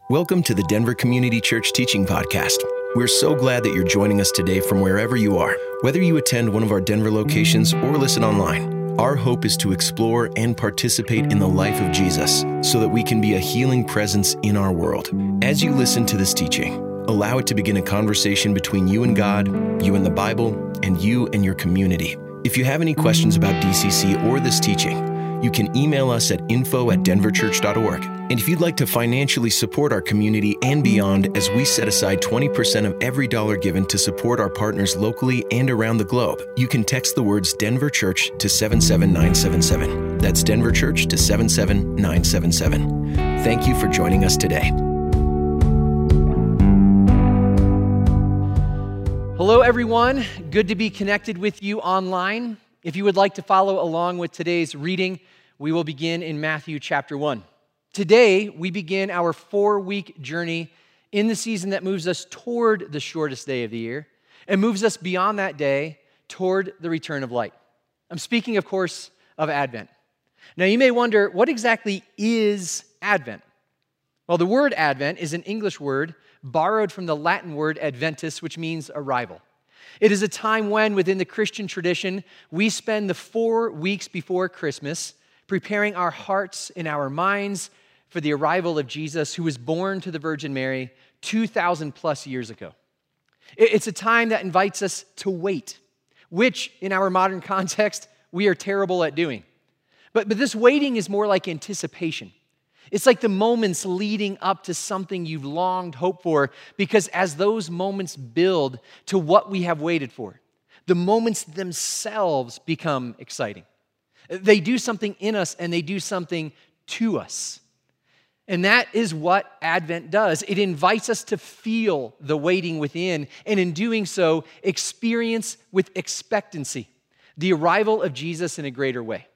Welcome to the Denver Community Church Teaching Podcast. We're so glad that you're joining us today from wherever you are. Whether you attend one of our Denver locations or listen online, our hope is to explore and participate in the life of Jesus so that we can be a healing presence in our world. As you listen to this teaching, allow it to begin a conversation between you and God, you and the Bible, and you and your community. If you have any questions about DCC or this teaching, you can email us at info@denverchurch.org. And if you'd like to financially support our community and beyond as we set aside 20% of every dollar given to support our partners locally and around the globe, you can text the words Denver Church to 77977. That's Denver Church to 77977. Thank you for joining us today. Hello, everyone. Good to be connected with you online. If you would like to follow along with today's reading, we will begin in Matthew chapter 1. Today, we begin our 4-week journey in the season that moves us toward the shortest day of the year and moves us beyond that day toward the return of light. I'm speaking, of course, of Advent. Now, you may wonder, what exactly is Advent? Well, the word Advent is an English word borrowed from the Latin word adventus, which means arrival. It is a time when, within the Christian tradition, we spend the 4 weeks before Christmas preparing our hearts and our minds for the arrival of Jesus, who was born to the Virgin Mary 2,000 plus years ago. It's a time that invites us to wait, which, in our modern context, we are terrible at doing. But this waiting is more like anticipation. It's like the moments leading up to something you've longed, hoped for, because as those moments build to what we have waited for, the moments themselves become exciting. They do something in us and they do something to us. And that is what Advent does. It invites us to feel the waiting within, and in doing so, experience with expectancy the arrival of Jesus in a greater way.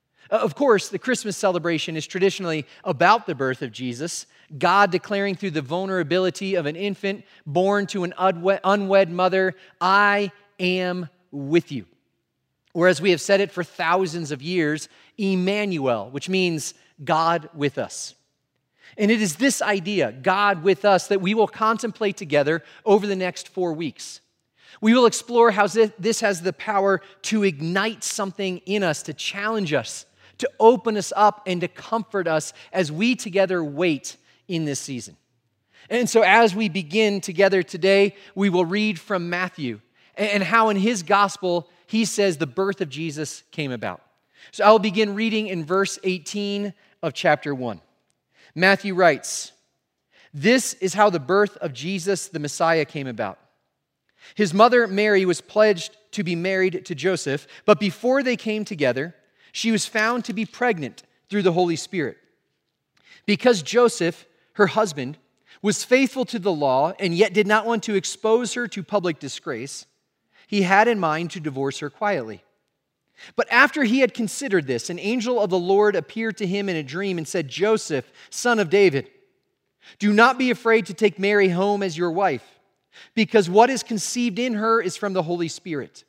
Of course, the Christmas celebration is traditionally about the birth of Jesus, God declaring through the vulnerability of an infant born to an unwed mother, "I am with you." Or as we have said it for thousands of years, Emmanuel, which means God with us. And it is this idea, God with us, that we will contemplate together over the next 4 weeks. We will explore how this has the power to ignite something in us, to challenge us, to open us up and to comfort us as we together wait in this season. And so as we begin together today, we will read from Matthew and how in his gospel, he says the birth of Jesus came about. So I'll begin reading in verse 18 of chapter 1. Matthew writes, "This is how the birth of Jesus the Messiah came about. His mother Mary was pledged to be married to Joseph, but before they came together, she was found to be pregnant through the Holy Spirit. Because Joseph, her husband, was faithful to the law and yet did not want to expose her to public disgrace, he had in mind to divorce her quietly. But after he had considered this, an angel of the Lord appeared to him in a dream and said, 'Joseph, son of David, do not be afraid to take Mary home as your wife, because what is conceived in her is from the Holy Spirit.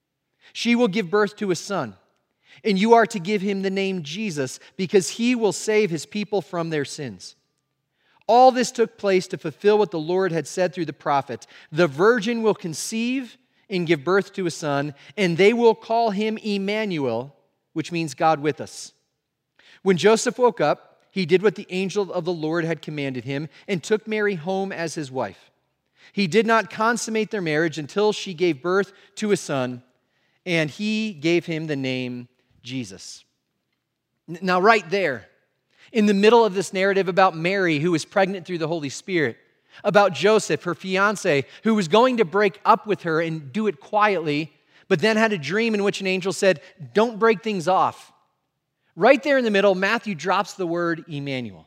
She will give birth to a son, and you are to give him the name Jesus, because he will save his people from their sins.' All this took place to fulfill what the Lord had said through the prophet. The virgin will conceive and give birth to a son, and they will call him Emmanuel, which means God with us. When Joseph woke up, he did what the angel of the Lord had commanded him and took Mary home as his wife. He did not consummate their marriage until she gave birth to a son, and he gave him the name Jesus." Now, right there, in the middle of this narrative about Mary, who was pregnant through the Holy Spirit, about Joseph, her fiancé, who was going to break up with her and do it quietly, but then had a dream in which an angel said, "Don't break things off." Right there in the middle, Matthew drops the word Emmanuel.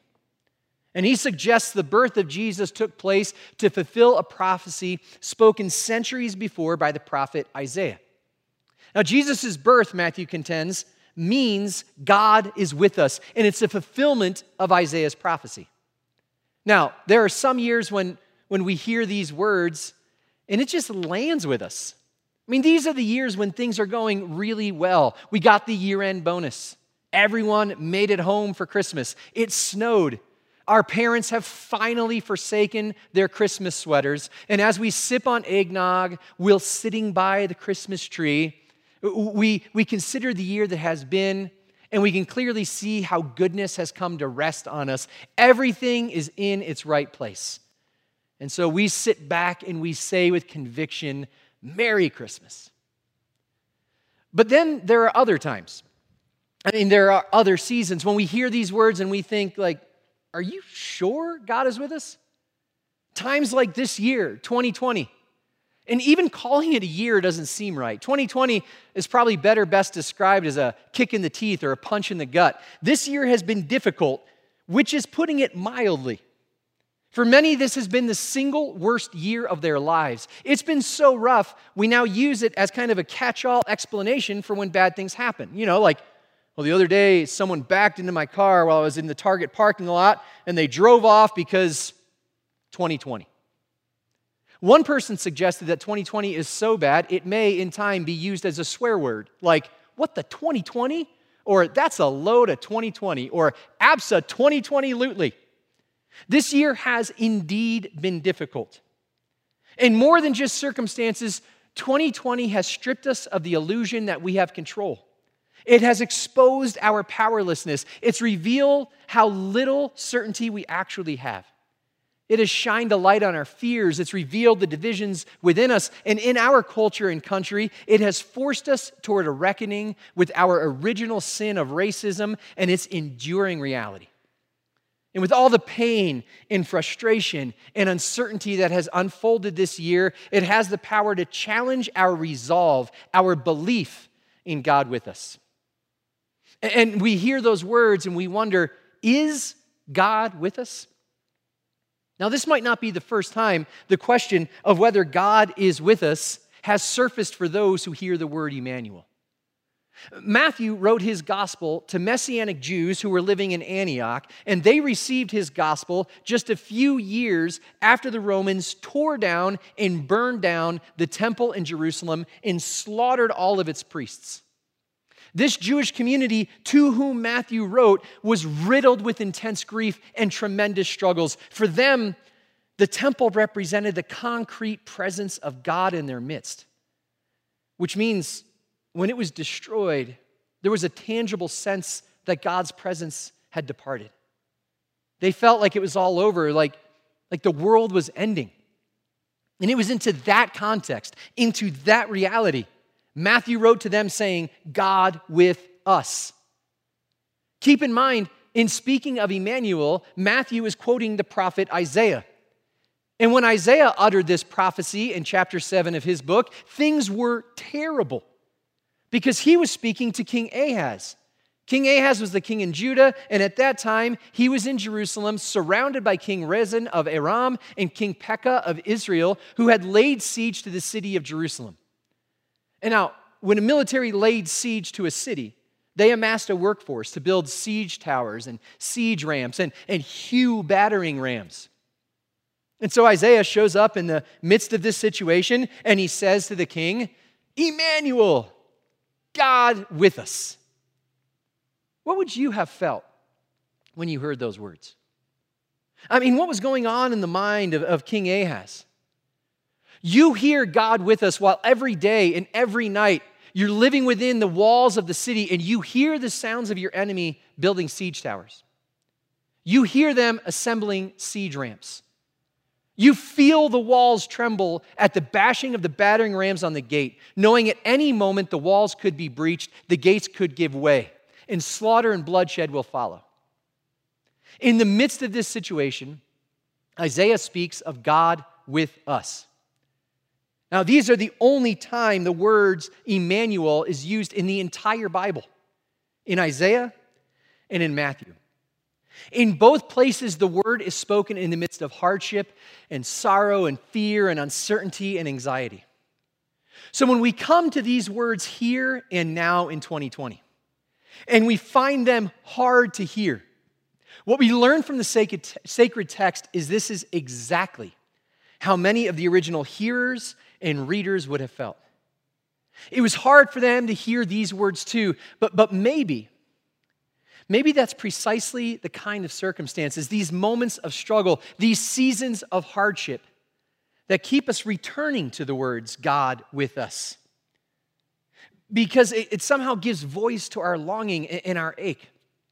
And he suggests the birth of Jesus took place to fulfill a prophecy spoken centuries before by the prophet Isaiah. Now, Jesus' birth, Matthew contends, means God is with us, and it's a fulfillment of Isaiah's prophecy. Now, there are some years when we hear these words, and it just lands with us. I mean, these are the years when things are going really well. We got the year-end bonus. Everyone made it home for Christmas. It snowed. Our parents have finally forsaken their Christmas sweaters. And as we sip on eggnog while sitting by the Christmas tree, we consider the year that has been, and we can clearly see how goodness has come to rest on us. Everything is in its right place. And so we sit back and we say with conviction, Merry Christmas. But then there are other times. There are other seasons when we hear these words and we think like, are you sure God is with us? Times like this year, 2020. And even calling it a year doesn't seem right. 2020 is probably best described as a kick in the teeth or a punch in the gut. This year has been difficult, which is putting it mildly. For many, this has been the single worst year of their lives. It's been so rough, we now use it as kind of a catch-all explanation for when bad things happen. Well, the other day, someone backed into my car while I was in the Target parking lot, and they drove off because 2020. One person suggested that 2020 is so bad, it may, in time, be used as a swear word, like, what the 2020? Or, that's a load of 2020, or, absa 2020-lutely. This year has indeed been difficult. And more than just circumstances, 2020 has stripped us of the illusion that we have control. It has exposed our powerlessness. It's revealed how little certainty we actually have. It has shined a light on our fears. It's revealed the divisions within us. And in our culture and country, it has forced us toward a reckoning with our original sin of racism and its enduring reality. And with all the pain and frustration and uncertainty that has unfolded this year, it has the power to challenge our resolve, our belief in God with us. And we hear those words and we wonder, is God with us? Now, this might not be the first time the question of whether God is with us has surfaced for those who hear the word Emmanuel. Matthew wrote his gospel to Messianic Jews who were living in Antioch, and they received his gospel just a few years after the Romans tore down and burned down the temple in Jerusalem and slaughtered all of its priests. This Jewish community to whom Matthew wrote was riddled with intense grief and tremendous struggles. For them, the temple represented the concrete presence of God in their midst, which means when it was destroyed, there was a tangible sense that God's presence had departed. They felt like it was all over, like the world was ending. And it was into that context, into that reality, Matthew wrote to them saying, God with us. Keep in mind, in speaking of Emmanuel, Matthew is quoting the prophet Isaiah. And when Isaiah uttered this prophecy in chapter 7 of his book, things were terrible because he was speaking to King Ahaz. King Ahaz was the king in Judah, and at that time, he was in Jerusalem surrounded by King Rezin of Aram and King Pekah of Israel, who had laid siege to the city of Jerusalem. And now, when a military laid siege to a city, they amassed a workforce to build siege towers and siege ramps and hew battering rams. And so Isaiah shows up in the midst of this situation, and he says to the king, Emmanuel, God with us. What would you have felt when you heard those words? What was going on in the mind of King Ahaz? You hear God with us while every day and every night you're living within the walls of the city and you hear the sounds of your enemy building siege towers. You hear them assembling siege ramps. You feel the walls tremble at the bashing of the battering rams on the gate, knowing at any moment the walls could be breached, the gates could give way, and slaughter and bloodshed will follow. In the midst of this situation, Isaiah speaks of God with us. Now, these are the only time the words Emmanuel is used in the entire Bible, in Isaiah and in Matthew. In both places, the word is spoken in the midst of hardship and sorrow and fear and uncertainty and anxiety. So when we come to these words here and now in 2020, and we find them hard to hear, what we learn from the sacred text is this is exactly how many of the original hearers and readers would have felt. It was hard for them to hear these words too, but maybe Maybe that's precisely the kind of circumstances, these moments of struggle, these seasons of hardship that keep us returning to the words, God with us. Because it somehow gives voice to our longing and our ache.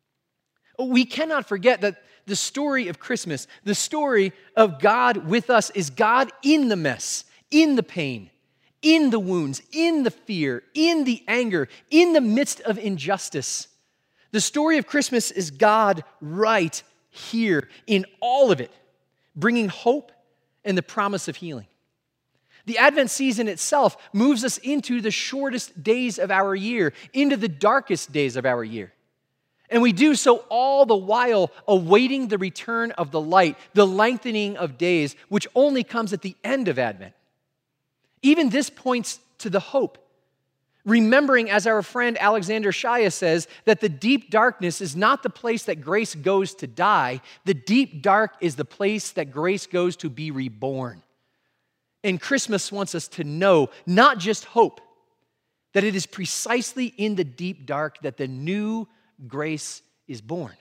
We cannot forget that the story of Christmas, the story of God with us, is God in the mess, in the pain, in the wounds, in the fear, in the anger, in the midst of injustice. The story of Christmas is God right here in all of it, bringing hope and the promise of healing. The Advent season itself moves us into the shortest days of our year, into the darkest days of our year. And we do so all the while awaiting the return of the light, the lengthening of days, which only comes at the end of Advent. Even this points to the hope. Remembering, as our friend Alexander Shaya says, that the deep darkness is not the place that grace goes to die. The deep dark is the place that grace goes to be reborn. And Christmas wants us to know, not just hope, that it is precisely in the deep dark that the new grace is born.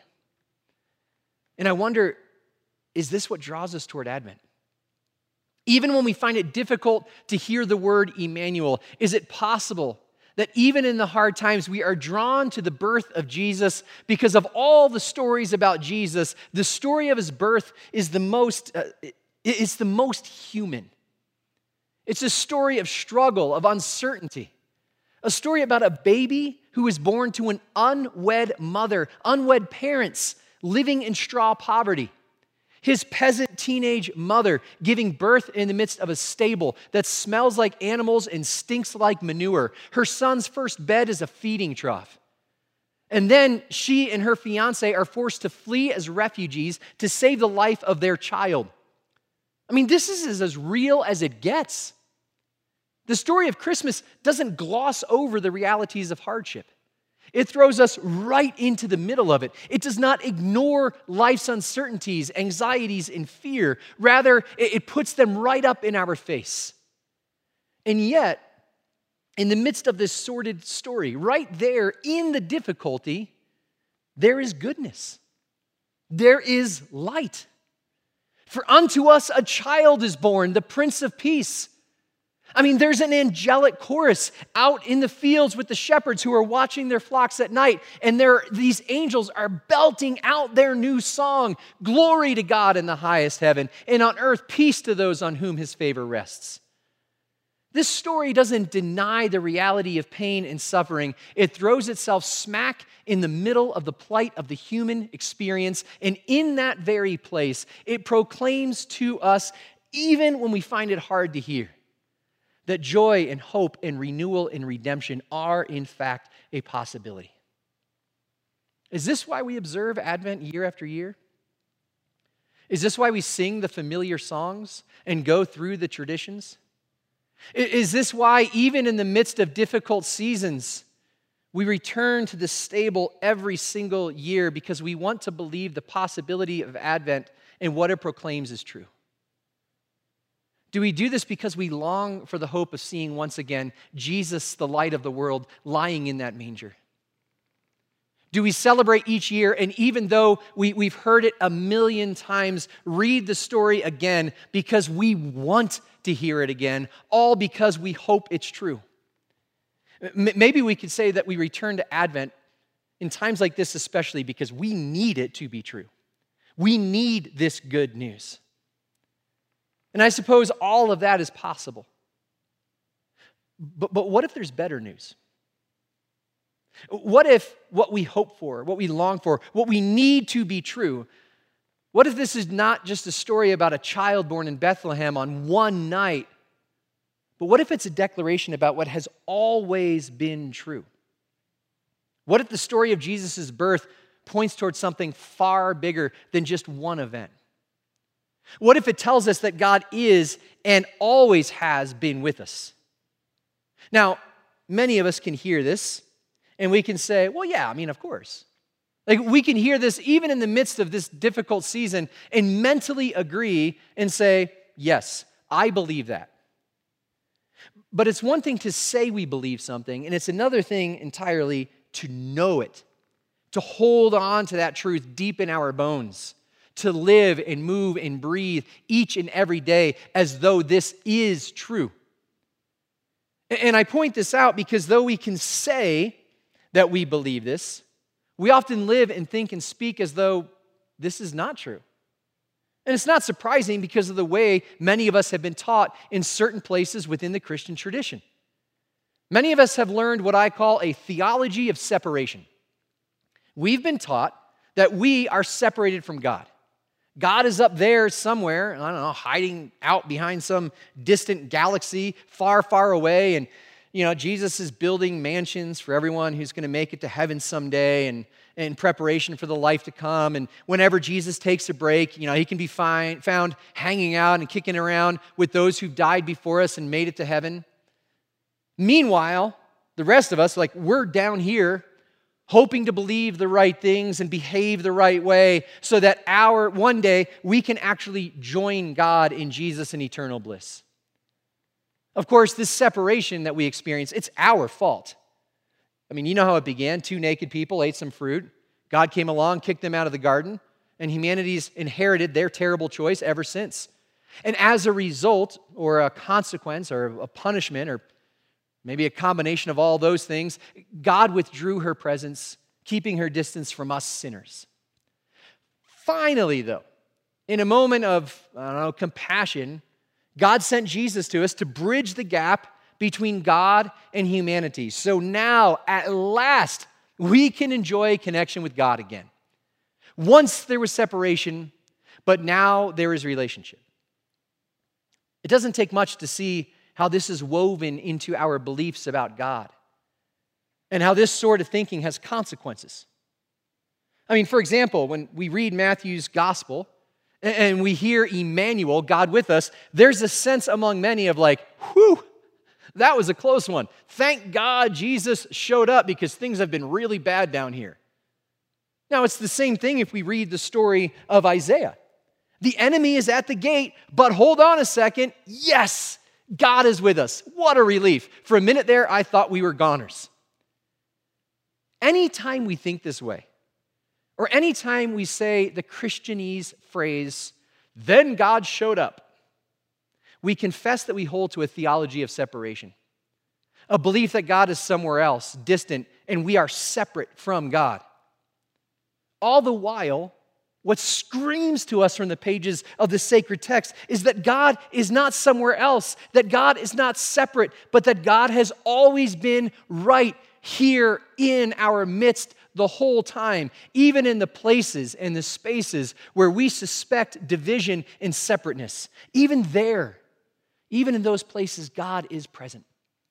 And I wonder, is this what draws us toward Advent? Even when we find it difficult to hear the word Emmanuel, is it possible that even in the hard times we are drawn to the birth of Jesus because of all the stories about Jesus? The story of his birth is the most human. It's a story of struggle, of uncertainty. A story about a baby who was born to an unwed mother, unwed parents, living in straw poverty. His peasant teenage mother giving birth in the midst of a stable that smells like animals and stinks like manure. Her son's first bed is a feeding trough. And then she and her fiancé are forced to flee as refugees to save the life of their child. I mean, this is as real as it gets. The story of Christmas doesn't gloss over the realities of hardship. It throws us right into the middle of it. It does not ignore life's uncertainties, anxieties, and fear. Rather, it puts them right up in our face. And yet, in the midst of this sordid story, right there in the difficulty, there is goodness. There is light. For unto us a child is born, the Prince of Peace. I mean, there's an angelic chorus out in the fields with the shepherds who are watching their flocks at night, and these angels are belting out their new song, glory to God in the highest heaven, and on earth peace to those on whom his favor rests. This story doesn't deny the reality of pain and suffering. It throws itself smack in the middle of the plight of the human experience, and in that very place, it proclaims to us, even when we find it hard to hear, that joy and hope and renewal and redemption are, in fact, a possibility. Is this why we observe Advent year after year? Is this why we sing the familiar songs and go through the traditions? Is this why, even in the midst of difficult seasons, we return to the stable every single year because we want to believe the possibility of Advent and what it proclaims is true? Do we do this because we long for the hope of seeing once again Jesus, the light of the world, lying in that manger? Do we celebrate each year, and even though we've heard it a million times, read the story again because we want to hear it again, all because we hope it's true? Maybe we could say that we return to Advent in times like this especially because we need it to be true. We need this good news. And I suppose all of that is possible. But what if there's better news? What if what we hope for, what we long for, what we need to be true, what if this is not just a story about a child born in Bethlehem on one night, but what if it's a declaration about what has always been true? What if the story of Jesus' birth points towards something far bigger than just one event? What if it tells us that God is and always has been with us? Now, many of us can hear this, and we can say, well, yeah, I mean, of course. Like, we can hear this even in the midst of this difficult season and mentally agree and say, yes, I believe that. But it's one thing to say we believe something, and it's another thing entirely to know it, to hold on to that truth deep in our bones, to live and move and breathe each and every day as though this is true. And I point this out because though we can say that we believe this, we often live and think and speak as though this is not true. And it's not surprising because of the way many of us have been taught in certain places within the Christian tradition. Many of us have learned what I call a theology of separation. We've been taught that we are separated from God. God is up there somewhere, I don't know, hiding out behind some distant galaxy far, far away. And, Jesus is building mansions for everyone who's going to make it to heaven someday and in preparation for the life to come. And whenever Jesus takes a break, he can be found hanging out and kicking around with those who've died before us and made it to heaven. Meanwhile, the rest of us, we're down here hoping to believe the right things and behave the right way so that one day we can actually join God in Jesus in eternal bliss. Of course, this separation that we experience, it's our fault. You know how it began. 2 naked people ate some fruit. God came along, kicked them out of the garden, and humanity's inherited their terrible choice ever since. And as a result, or a consequence, or a punishment, or maybe a combination of all those things, God withdrew her presence, keeping her distance from us sinners. Finally, though, in a moment of, compassion, God sent Jesus to us to bridge the gap between God and humanity. So now, at last, we can enjoy connection with God again. Once there was separation, but now there is relationship. It doesn't take much to see how this is woven into our beliefs about God and how this sort of thinking has consequences. For example, when we read Matthew's gospel and we hear Emmanuel, God with us, there's a sense among many of whew, that was a close one. Thank God Jesus showed up because things have been really bad down here. Now, it's the same thing if we read the story of Isaiah. The enemy is at the gate, but hold on a second. Yes, God is with us. What a relief. For a minute there, I thought we were goners. Anytime we think this way, or anytime we say the Christianese phrase, then God showed up, we confess that we hold to a theology of separation, a belief that God is somewhere else, distant, and we are separate from God. All the while, what screams to us from the pages of the sacred text is that God is not somewhere else, that God is not separate, but that God has always been right here in our midst the whole time, even in the places and the spaces where we suspect division and separateness. Even there, even in those places, God is present.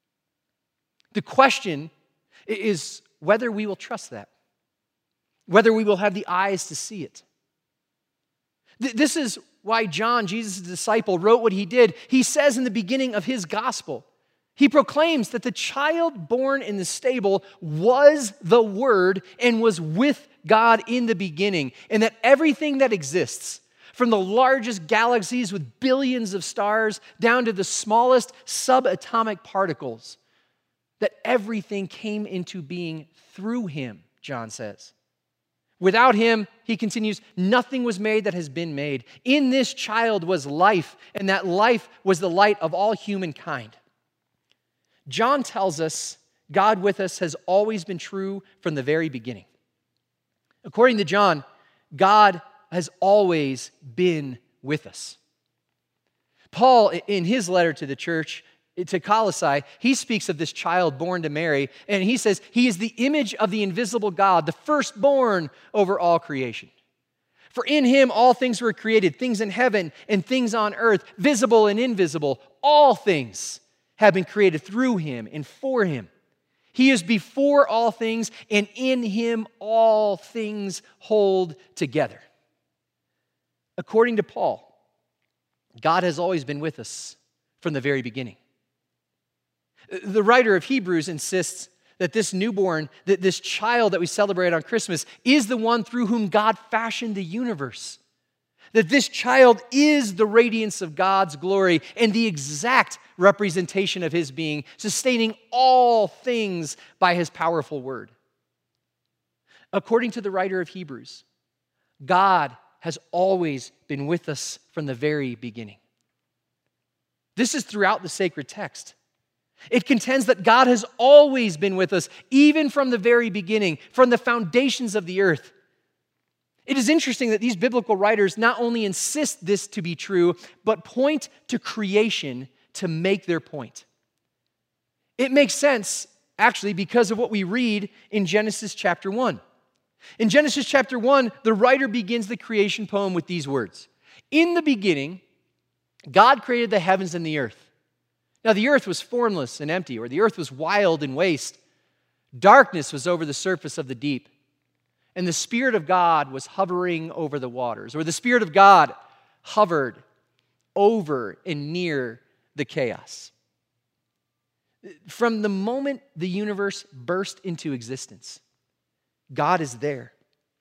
The question is whether we will trust that, whether we will have the eyes to see it. This is why John, Jesus' disciple, wrote what he did. He says in the beginning of his gospel, he proclaims that the child born in the stable was the Word and was with God in the beginning, and that everything that exists, from the largest galaxies with billions of stars down to the smallest subatomic particles, that everything came into being through him, John says. Without him, he continues, nothing was made that has been made. In this child was life, and that life was the light of all humankind. John tells us God with us has always been true from the very beginning. According to John, God has always been with us. Paul, in his letter to the church, to Colossae, he speaks of this child born to Mary, and he says, he is the image of the invisible God, the firstborn over all creation. For in him all things were created, things in heaven and things on earth, visible and invisible. All things have been created through him and for him. He is before all things, and in him all things hold together. According to Paul, God has always been with us from the very beginning. The writer of Hebrews insists that this newborn, that this child that we celebrate on Christmas, is the one through whom God fashioned the universe. That this child is the radiance of God's glory and the exact representation of his being, sustaining all things by his powerful word. According to the writer of Hebrews, God has always been with us from the very beginning. This is throughout the sacred text. It contends that God has always been with us, even from the very beginning, from the foundations of the earth. It is interesting that these biblical writers not only insist this to be true, but point to creation to make their point. It makes sense, actually, because of what we read in Genesis chapter 1. In Genesis chapter 1, the writer begins the creation poem with these words. In the beginning, God created the heavens and the earth. Now the earth was formless and empty, or the earth was wild and waste. Darkness was over the surface of the deep, and the Spirit of God was hovering over the waters, or the Spirit of God hovered over and near the chaos. From the moment the universe burst into existence, God is there.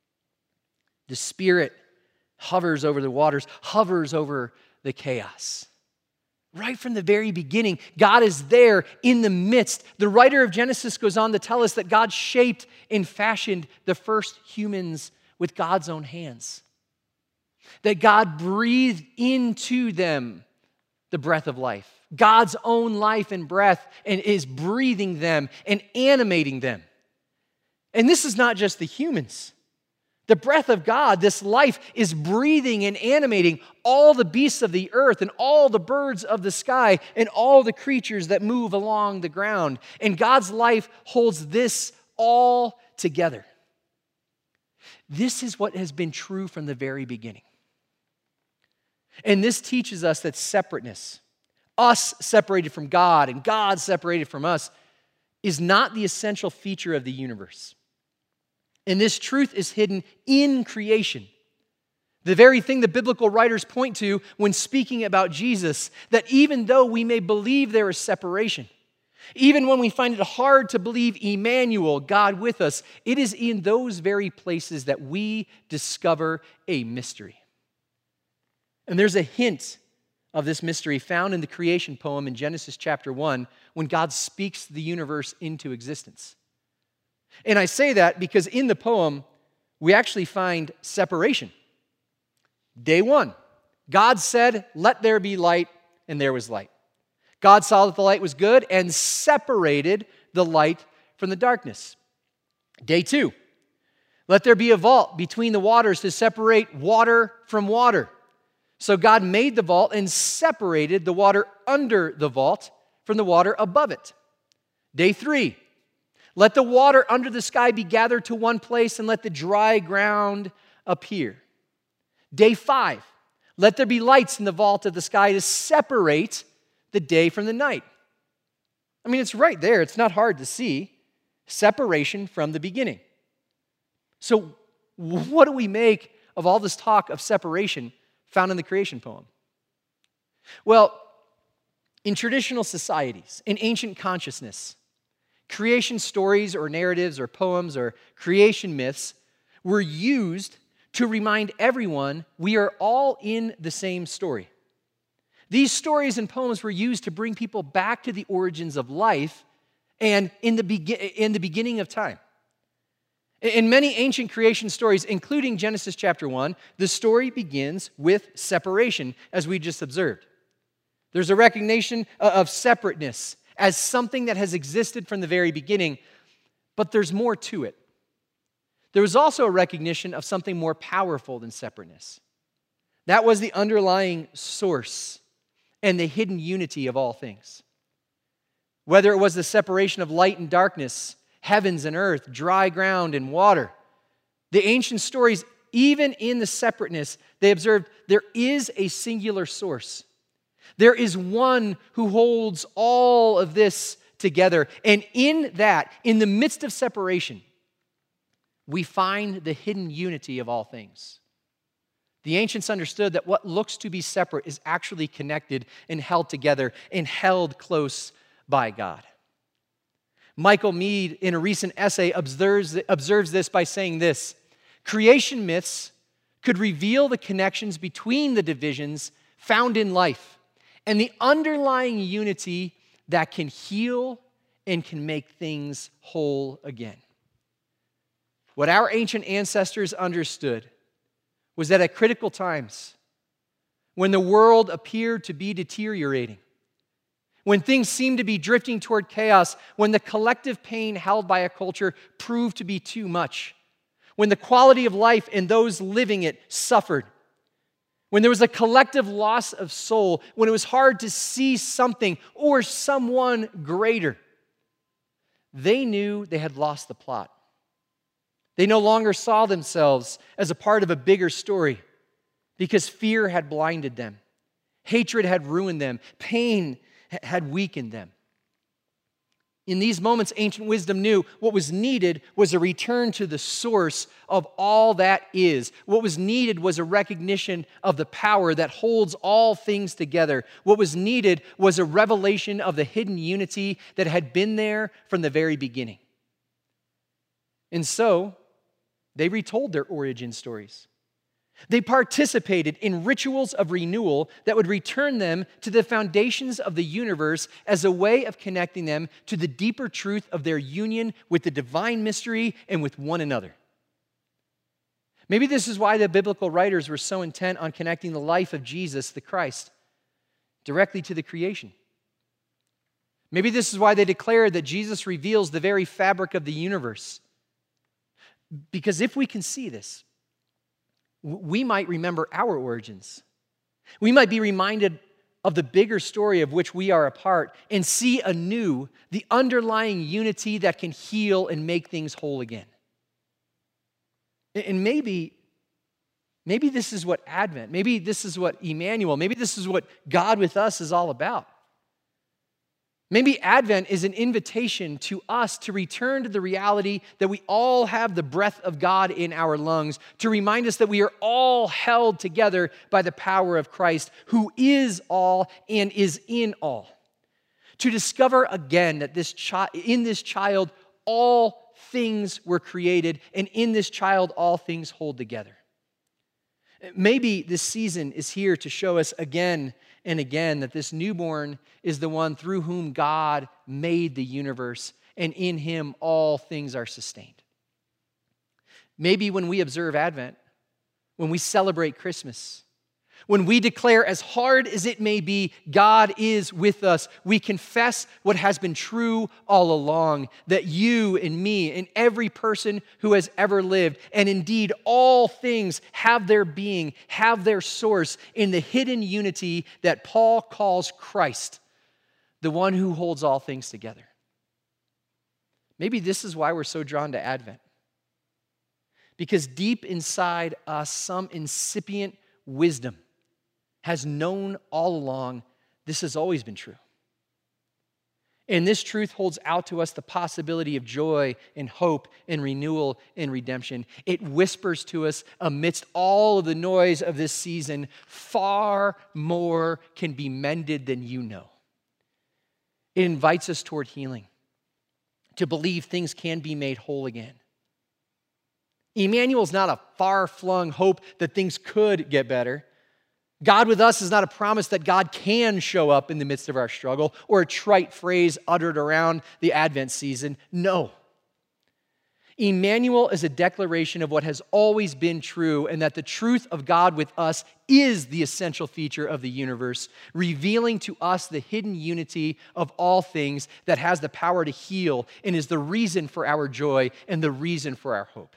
The Spirit hovers over the waters, hovers over the chaos. Right from the very beginning, God is there in the midst. The writer of Genesis goes on to tell us that God shaped and fashioned the first humans with God's own hands. That God breathed into them the breath of life. God's own life and breath, and is breathing them and animating them. And this is not just the humans. The breath of God, this life, is breathing and animating all the beasts of the earth and all the birds of the sky and all the creatures that move along the ground. And God's life holds this all together. This is what has been true from the very beginning. And this teaches us that separateness, us separated from God and God separated from us, is not the essential feature of the universe. And this truth is hidden in creation. The very thing the biblical writers point to when speaking about Jesus, that even though we may believe there is separation, even when we find it hard to believe Emmanuel, God with us, it is in those very places that we discover a mystery. And there's a hint of this mystery found in the creation poem in Genesis chapter 1 when God speaks the universe into existence. And I say that because in the poem, we actually find separation. Day 1, God said, "Let there be light," and there was light. God saw that the light was good and separated the light from the darkness. Day 2, "Let there be a vault between the waters to separate water from water." So God made the vault and separated the water under the vault from the water above it. Day 3, "Let the water under the sky be gathered to one place and let the dry ground appear." Day 5, "Let there be lights in the vault of the sky to separate the day from the night." I mean, it's right there. It's not hard to see. Separation from the beginning. So what do we make of all this talk of separation found in the creation poem? Well, in traditional societies, in ancient consciousness, creation stories or narratives or poems or creation myths were used to remind everyone we are all in the same story. These stories and poems were used to bring people back to the origins of life and in the beginning of time. In many ancient creation stories, including Genesis chapter 1, the story begins with separation, as we just observed. There's a recognition of separateness as something that has existed from the very beginning, but there's more to it. There was also a recognition of something more powerful than separateness. That was the underlying source and the hidden unity of all things. Whether it was the separation of light and darkness, heavens and earth, dry ground and water, the ancient stories, even in the separateness, they observed there is a singular source. There is one who holds all of this together. And in that, in the midst of separation, we find the hidden unity of all things. The ancients understood that what looks to be separate is actually connected and held together and held close by God. Michael Meade, in a recent essay, observes this by saying this: creation myths could reveal the connections between the divisions found in life and the underlying unity that can heal and can make things whole again. What our ancient ancestors understood was that at critical times, when the world appeared to be deteriorating, when things seemed to be drifting toward chaos, when the collective pain held by a culture proved to be too much, when the quality of life and those living it suffered, when there was a collective loss of soul, when it was hard to see something or someone greater, they knew they had lost the plot. They no longer saw themselves as a part of a bigger story because fear had blinded them. Hatred had ruined them. Pain had weakened them. In these moments, ancient wisdom knew what was needed was a return to the source of all that is. What was needed was a recognition of the power that holds all things together. What was needed was a revelation of the hidden unity that had been there from the very beginning. And so, they retold their origin stories. They participated in rituals of renewal that would return them to the foundations of the universe as a way of connecting them to the deeper truth of their union with the divine mystery and with one another. Maybe this is why the biblical writers were so intent on connecting the life of Jesus, the Christ, directly to the creation. Maybe this is why they declared that Jesus reveals the very fabric of the universe. Because if we can see this, we might remember our origins. We might be reminded of the bigger story of which we are a part and see anew the underlying unity that can heal and make things whole again. And maybe this is what Advent, maybe this is what Emmanuel, maybe this is what God with us is all about. Maybe Advent is an invitation to us to return to the reality that we all have the breath of God in our lungs, to remind us that we are all held together by the power of Christ, who is all and is in all. To discover again that in this child all things were created, and in this child all things hold together. Maybe this season is here to show us again and again that this newborn is the one through whom God made the universe, and in him all things are sustained. Maybe when we observe Advent, when we celebrate Christmas, when we declare, as hard as it may be, God is with us, we confess what has been true all along, that you and me and every person who has ever lived, and indeed all things have their being, have their source in the hidden unity that Paul calls Christ, the one who holds all things together. Maybe this is why we're so drawn to Advent. Because deep inside us, some incipient wisdom has known all along this has always been true. And this truth holds out to us the possibility of joy and hope and renewal and redemption. It whispers to us amidst all of the noise of this season, far more can be mended than you know. It invites us toward healing, to believe things can be made whole again. Emmanuel is not a far-flung hope that things could get better. God with us is not a promise that God can show up in the midst of our struggle or a trite phrase uttered around the Advent season. No. Emmanuel is a declaration of what has always been true, and that the truth of God with us is the essential feature of the universe, revealing to us the hidden unity of all things that has the power to heal and is the reason for our joy and the reason for our hope.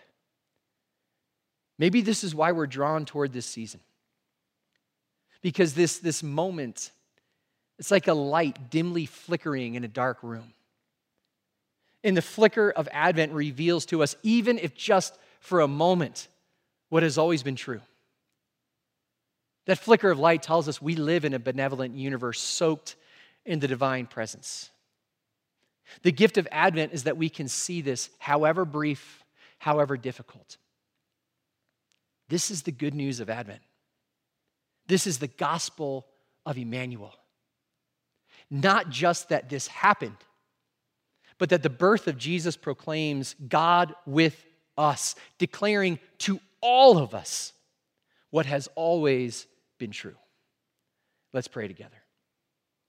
Maybe this is why we're drawn toward this season. Because this moment, it's like a light dimly flickering in a dark room. And the flicker of Advent reveals to us, even if just for a moment, what has always been true. That flicker of light tells us we live in a benevolent universe soaked in the divine presence. The gift of Advent is that we can see this, however brief, however difficult. This is the good news of Advent. This is the gospel of Emmanuel. Not just that this happened, but that the birth of Jesus proclaims God with us, declaring to all of us what has always been true. Let's pray together.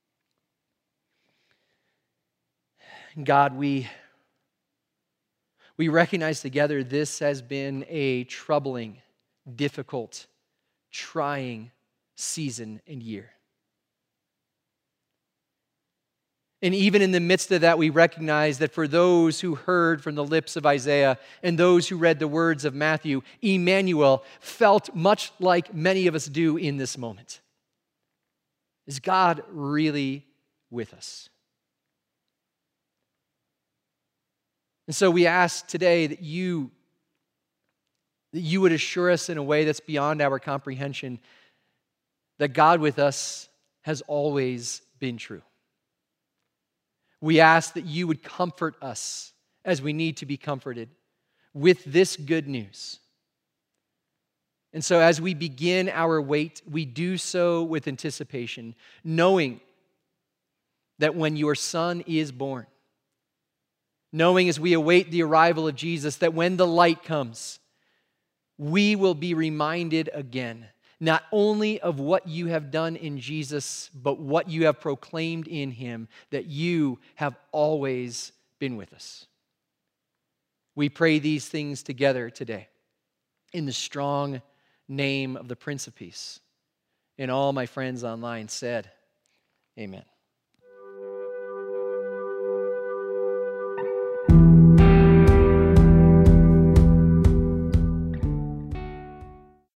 God, we We recognize together this has been a troubling, difficult, trying season and year. And even in the midst of that, we recognize that for those who heard from the lips of Isaiah and those who read the words of Matthew, Emmanuel felt much like many of us do in this moment. Is God really with us? And so we ask today that you would assure us in a way that's beyond our comprehension that God with us has always been true. We ask that you would comfort us as we need to be comforted with this good news. And so as we begin our wait, we do so with anticipation, knowing that when your Son is born, knowing as we await the arrival of Jesus, that when the light comes, we will be reminded again, not only of what you have done in Jesus, but what you have proclaimed in him, that you have always been with us. We pray these things together today in the strong name of the Prince of Peace. And all my friends online said, amen.